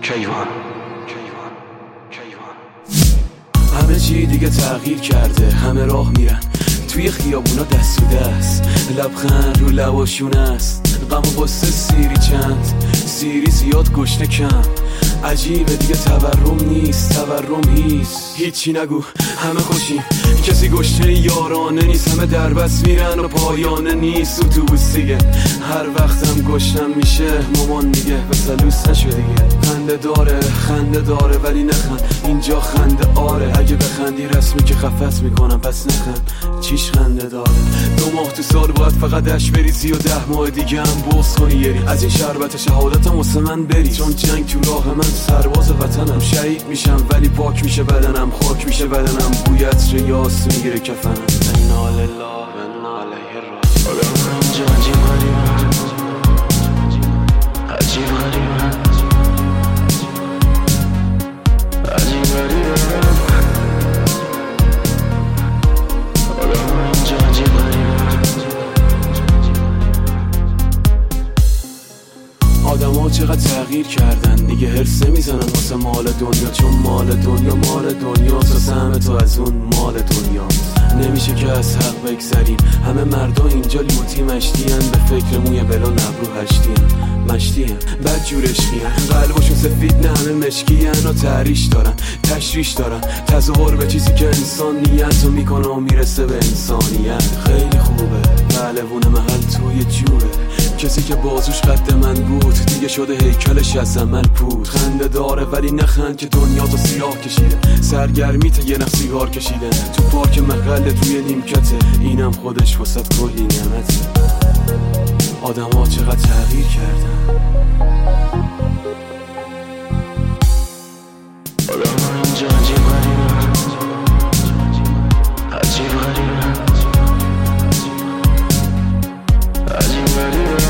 کیوان. همه چی دیگه تغییر کرده، همه راه میرن توی خیابونا دست تو دست، لبخند رو لباشون است، غم و غصه سیری چند، سیری زیاد گشنه کم. عجیبه دیگه تورم نیست، تورم هیچی نگو، همه خوشیم، کسی گشنه یارانه نیست، همه در بس میرن و پایانه نیست. اتوبوس دیگه هر وقتم گشنم میشه، مامان میگه بسلوس نشو دیگه. خنده داره ولی نخند، اینجا خنده آره، اگه بخندی رسمی که خفت میکنم پس نخند. چیش خنده داره؟ 2 ماه تو سال باید فقط اش بریزی و 10 ماه دیگه هم بغض کنی یری. از این شربت شهادتم واسه من بری، چون جنگ تو راه من، سرباز وطنم. شهید میشم ولی پاک میشه بدنم، خاک میشه بدنم، بوی عطر یاس میگیره کفنم. انا لله و انا علیه راجعون. اینجا عجیب غریبه، عجیب غریبه، عجیب غریبه، اینجا عجیب غریبه. آدم‌ها چقدر تغییر کردن دیگه، هرس نمیزنن واسه مال دنیا، چون مال دنیا تا سهم تو از اون مال دنیا. نمیشه که از حق بگذریم، همه مردا اینجا لوتی مشتین، به فکر موی بلان ابرو مشتین، بد جور عشقین، قلبشون سفید نه همه مشکین و تحریش دارن، تشریش دارن، تظاهر به چیزی که انسان نیت رو میکنه و میرسه به انسانیت. خیلی خوبه پهلوون محل توی جوره، کسی که بازوش قد من بود دیگه شده هیکلش از عمل پود. خنده داره ولی نخند که دنیا تو سیاه کشیده، سرگرمیت یه نخ سیگار کشیده تو پارک مقله توی نیمکته، اینم خودش واسط کلی نعمته. آدم‌ها چقدر تغییر کردن. اینجا عجیب غریبه، عجیب غریبه، عجیب غریبه،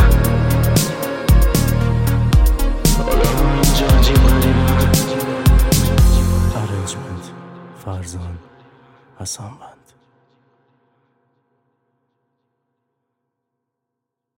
اینجا عجیب غریبه. ارنجمنت فرزان حسن.